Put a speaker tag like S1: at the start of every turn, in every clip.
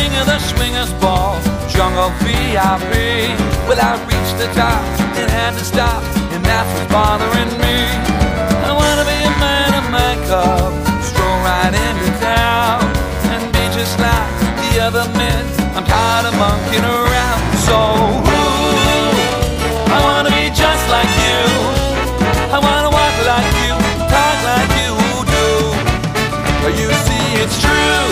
S1: king of the swingers ball, jungle VIP. Well, I reached the top and had to stop, and that's what's bothering me. I wanna be a man of my cup, stroll right into town, and be just like the other men. I'm tired of monkeying around, so ooh, I wanna be just like you. I wanna walk like you, talk like you do. But you see, it's true.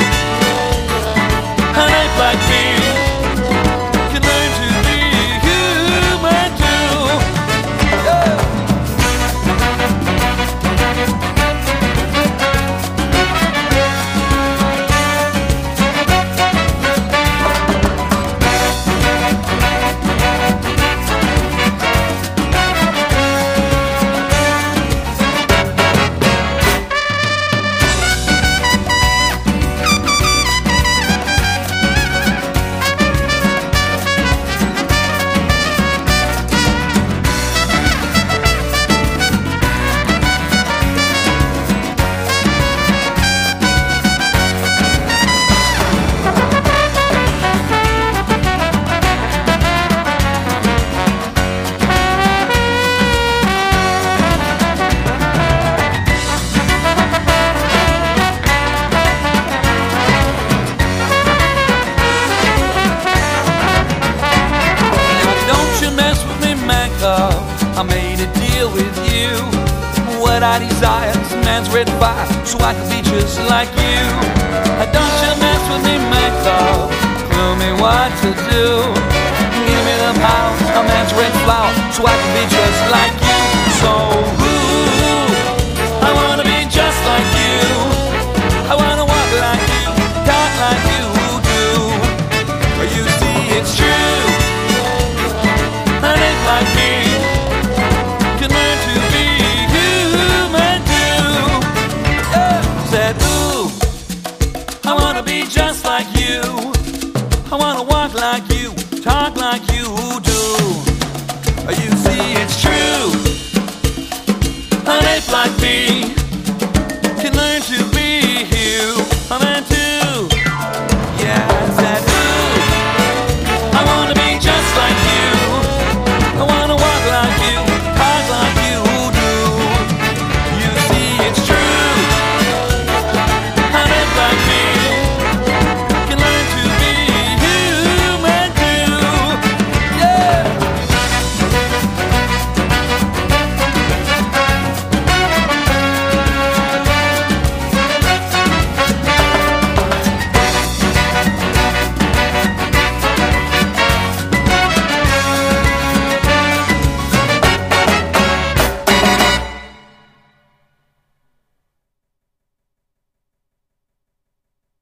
S1: An ape like me can learn to be human too. Yeah. I made a deal with you. What I desire is a man's red fire, so I can be just like you. Don't you mess with me, man, love. Tell me what to do. Give me the power, a man's red flower, so I can be just like you. So ooh, I wanna be just like you. I wanna walk like you, talk like you do. You see, it's true. An ape like me can learn to be human too. Said, ooh, I wanna be just like you. I wanna walk like you, talk like you do. You see, it's true. An ape like me